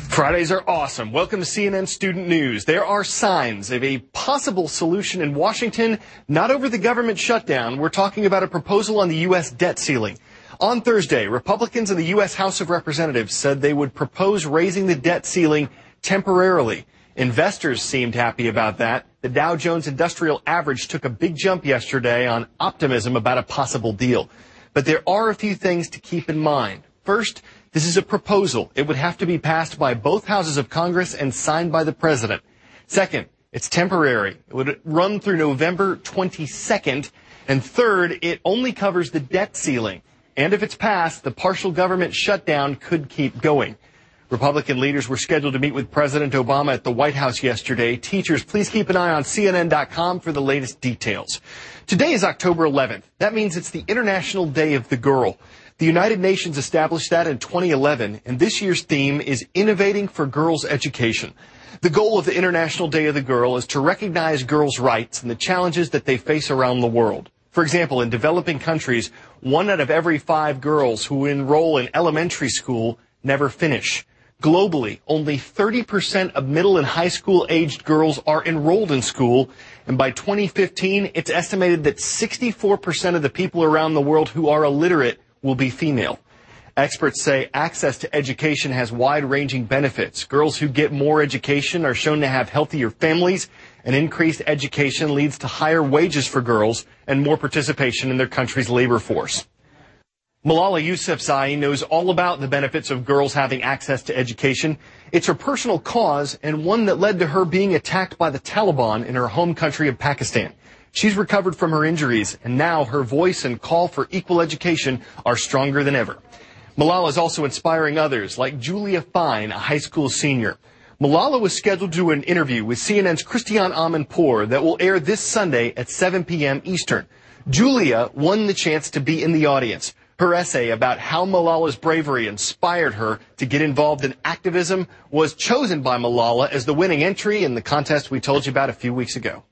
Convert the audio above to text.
Fridays are awesome. Welcome to CNN Student News. There are signs of a possible solution in Washington, not over the government shutdown. We're talking about a proposal on the U.S. debt ceiling. On Thursday, Republicans in the U.S. House of Representatives said they would propose raising the debt ceiling temporarily. Investors seemed happy about that. The Dow Jones Industrial Average took a big jump yesterday on optimism about a possible deal. But there are a few things to keep in mind. First, this is a proposal. It would have to be passed by both houses of Congress and signed by the president. Second, it's temporary. It would run through November 22nd. And third, it only covers the debt ceiling. And if it's passed, the partial government shutdown could keep going. Republican leaders were scheduled to meet with President Obama at the White House yesterday. Teachers, please keep an eye on CNN.com for the latest details. Today is October 11th. That means it's the International Day of the Girl. The United Nations established that in 2011, and this year's theme is Innovating for Girls' Education. The goal of the International Day of the Girl is to recognize girls' rights and the challenges that they face around the world. For example, in developing countries, 1 out of every 5 girls who enroll in elementary school never finish. Globally, only 30% of middle and high school-aged girls are enrolled in school, and by 2015, it's estimated that 64% of the people around the world who are illiterate will be female. Experts say access to education has wide-ranging benefits. Girls who get more education are shown to have healthier families, and increased education leads to higher wages for girls and more participation in their country's labor force. Malala Yousafzai knows all about the benefits of girls having access to education. It's her personal cause and one that led to her being attacked by the Taliban in her home country of Pakistan. She's recovered from her injuries, and now her voice and call for equal education are stronger than ever. Malala is also inspiring others, like Julia Fine, a high school senior. Malala was scheduled to do an interview with CNN's Christiane Amanpour that will air this Sunday at 7 p.m. Eastern. Julia won the chance to be in the audience. Her essay about how Malala's bravery inspired her to get involved in activism was chosen by Malala as the winning entry in the contest we told you about a few weeks ago.